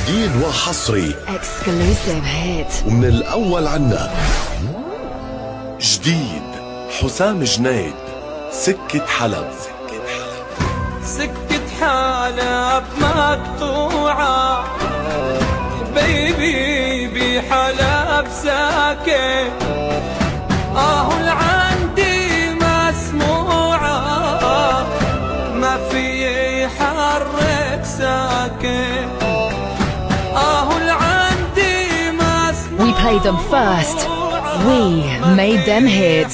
جديد وحصري Exclusive hit ومن الأول عنا. جديد حسام جنيد، سكة حلب. سكة حلب مقطوعة حبيبي بحلب ساكت، لعندي مسموعة ما في يحرك ساكت، لعندي مسموعة. We played them first. We made them hits.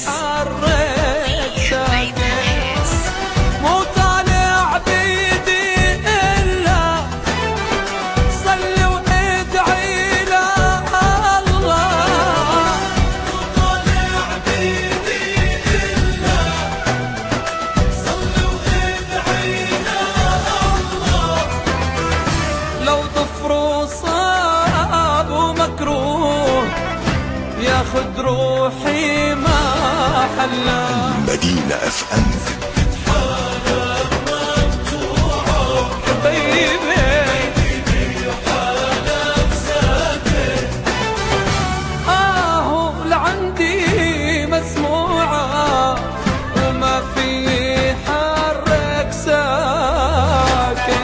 ياخد روحي ما حلا. المدينة اف ام. لعندي مسموعة وما في حرك ساكت.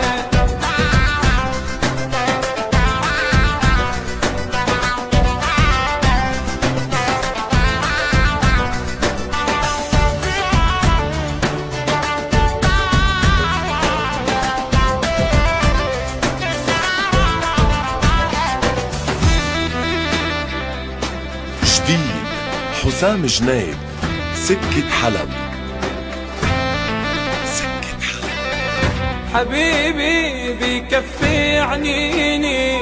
جديد حسام جنيد، سكة حلب. سكة حلب. حبيبي بكفي عنيني،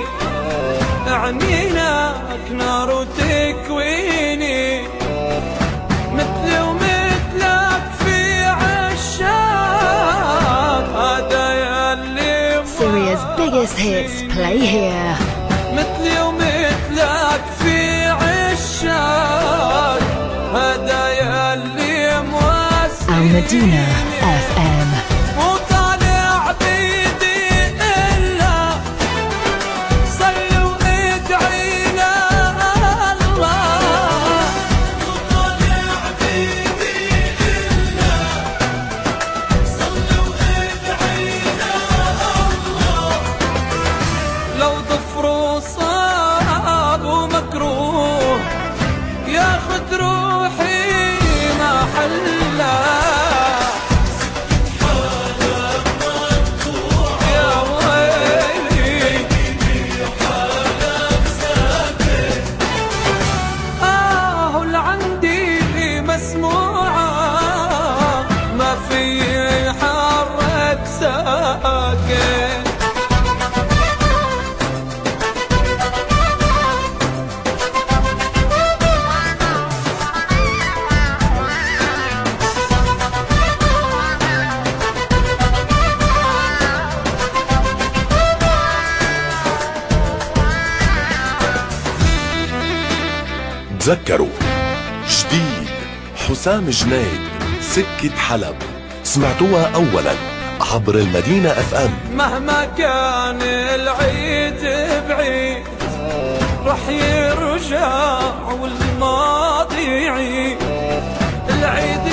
عنينك نار وتكويني، مثلي ومثلك في عشاق، هذا ياللي Syria's biggest hits play here. مثلي ومثلك في عشاق، هذا ياللي مواسي. Al-Madina FM. مو طالع بيدي إلا صلي وادعي لله، مو طالع بيدي إلا صلي وادعي لله. لو ضفروا صاب ومكروه ياخد روحي ما حلا. يا ويلي لعندي مسموعة ما في حرك ساكت. تذكروا جديد حسام جنيد، سكة حلب. سمعتوها أولا عبر المدينة اف ام. مهما كان العيد بعيد رح يرجع والماضي يعيد. العيد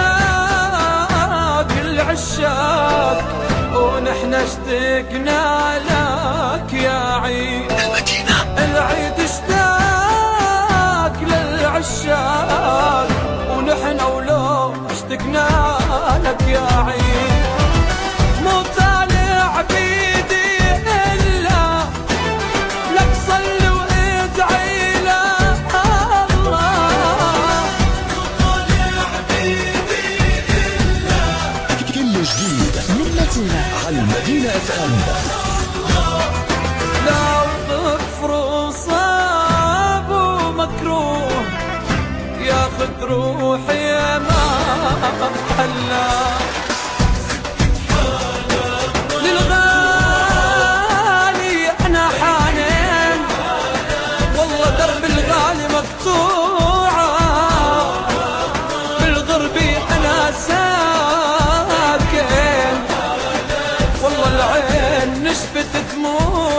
اشتاق العشاق ونحن اشتقنا لك يا عيد. العيد اشتاق للعشاق ونحن ولو اشتقنا لك يا عيد. مو طالع بيدي إلا لك صلي وادعي لله، مو طالع بيدي إلا كل جديد من المدينة على المدينة اف ام. لو ضفر صاب ومكروه ياخد روحي ما حلا. للغالي انا حانين والله درب الغالي مقطوعة، بالغربي انا ساكن والله العين نشفت دموع.